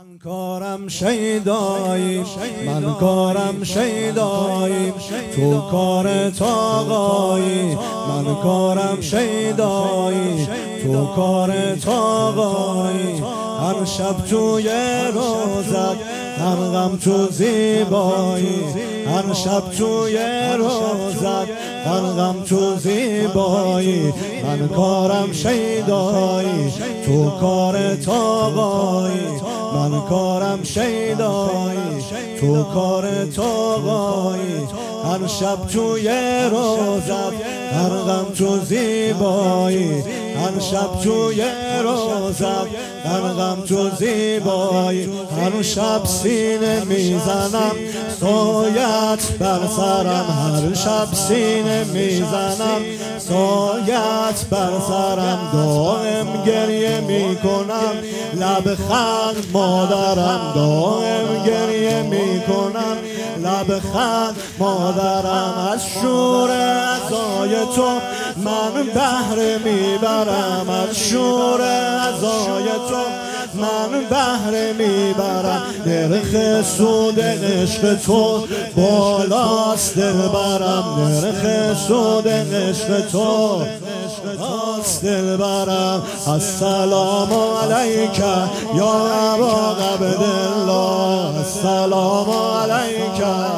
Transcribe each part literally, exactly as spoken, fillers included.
من کارم شیدایی، من کارم شیدایی، تو کارت آقایی. من کارم شیدایی، تو کارت آقایی. هر شب توی روزت غرقم تو زیبایی، هر شب توی روزت غرقم تو زیبایی. من کارم شیدایی، تو کارت آقایی. من کارم شیدایی، تو کارت آقایی. هر شب توی روزت غرقم تو زیبایی، هر شب توی روزت غرقم تو زیبایی. هر شب سینه میزنم سایت بر سرم، هر شب سینه میزنم سایت بر سرم. دائم گریه میکنم لب خند مادرم، دائم گریه میکنم لب خند مادرم. از شور عزای تو من بهره میبرم، از شور عزای تو من بهره میبرم. نرخ سود عشق تو بالاست دلبرم، نرخ سود عشق تو بالاست دلبرم. السلام علیک یا ابا عبدالله، السلام علیک،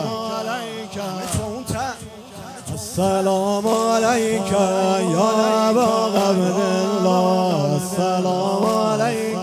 السلام علیک یا ابا عبدالله، السلام علیک.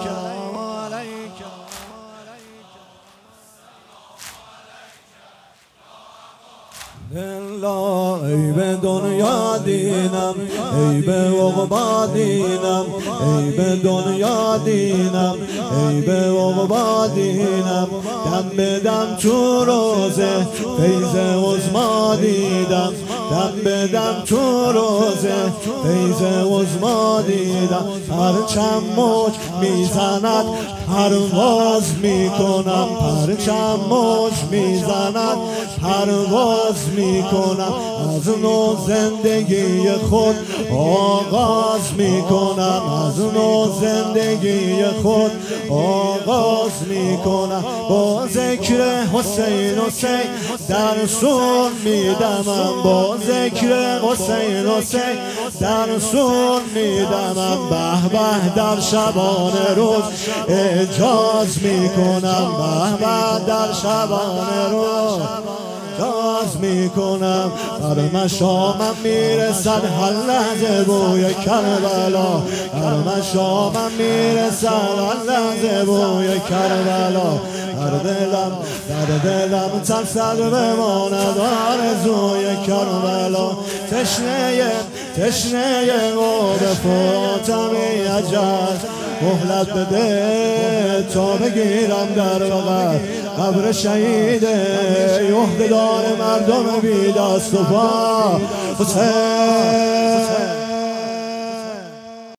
الله ای به دنیا دینم، ای به عقبی دینم، ای به دنیا دینم، ای به عقبی دینم. دم به دم تو روزه فیض عظما دیدم، دم به دم تو روزه فیض عظما دیدم. پرچم موج میزند پرواز میکنم، پرچم موج میزند پرواز میکنم. از نو زندگی خود آغاز میکنم، از نو زندگی خود آغاز میکنم. با ذکر حسین حسین در سون میدمم، با ذکر حسین حسین در سون میدمم. به به در شبان روز اجاز میکنم، به به در شبان روز اجاز میکنم. بر مشامم میرسد هر لحظه بوی کربلا، بر مشامم میرسد هر لحظه بوی کربلا. در دلم در دلم ترسد بماند آرزوی کربلا. تشنه تشنه قرب فاطمه اجل مهلت بده تا بگیرم در بغل قبر شهید عهده‌دار مردم بی دست و پا حسین.